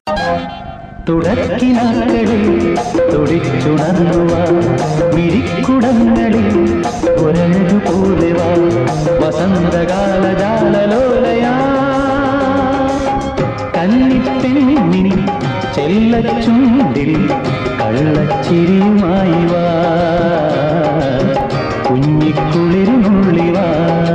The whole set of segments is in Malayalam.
തുടക്കിനാക്കളിൽ തുടിച്ചുണർന്നുവാ മിഴിക്കുടങ്ങളിൽ ഒരഴകുപോലെ വാ വസന്തകാല ജാലലോലയാ കന്നിപ്പെണ്ണിനി ചെല്ലച്ചുണ്ടിൽ കള്ളച്ചിരിയുമായി വാ കുഞ്ഞിക്കുളിരുന്നുള്ളി വാ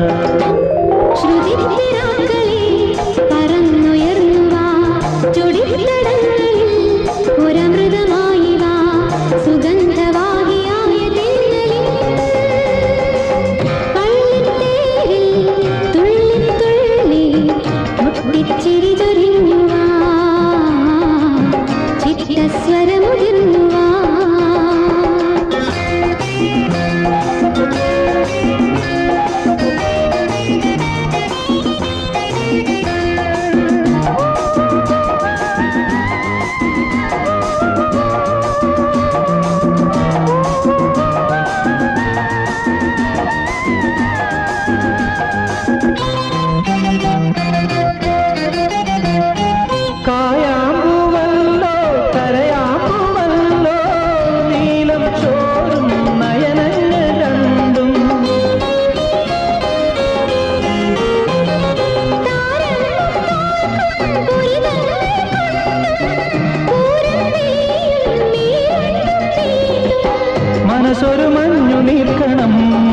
മനസ്സൊരു മഞ്ഞു നീർക്കണം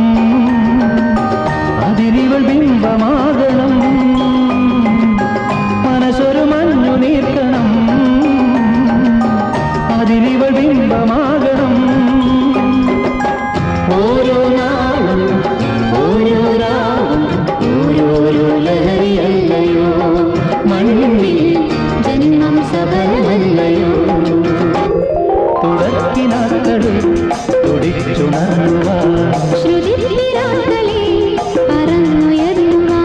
അതിരിവൾ ബിംബമാകണം മനസ്സൊരു മഞ്ഞു നീർക്കണം അതിരിവൾ ബിംബമാകണം ഓരോ നാളും ഓരോ രാവും ഓരോരോ ലഹരിയല്ലയോ മണ്ണിൽ ജന്മം സഫലമല്ലയോ തുടക്കിനാക്കളിൽ തുടിച്ചുണർന്നുവാ ശ്രുതിത്തിരാക്കളിൽ പറന്നുയർന്നുവാ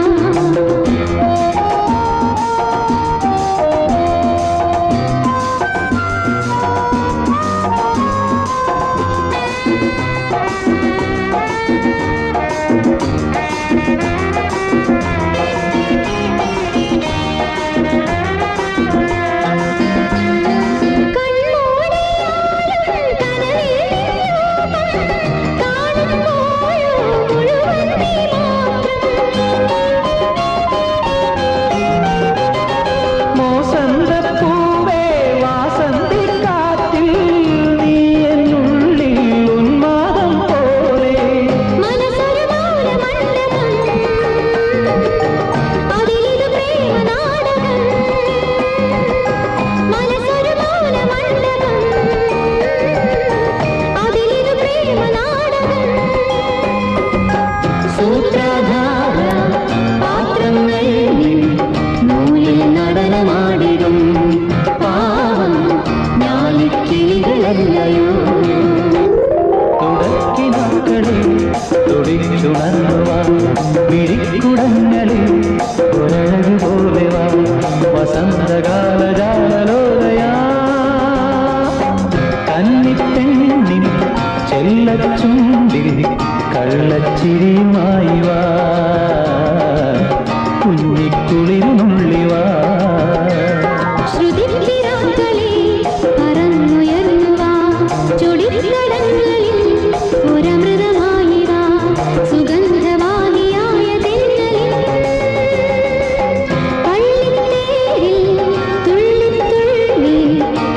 തുടിച്ചുണർന്നുവാ മിഴിക്കുടങ്ങളിൽ ഒരഴകുപോലെ വാ വസന്തകാല ജാലലോലയാ കന്നിപ്പെണ്ണിൻ ചെല്ലച്ചുണ്ടിൽ കള്ളച്ചിരിയുമായി വാ കുഞ്ഞിക്കുളിരുന്നുള്ളി വാ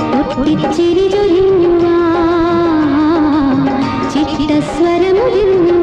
ചിരി ചൊരിഞ്ഞുവാ ചിട്ടസ്വരമുതിർന്നു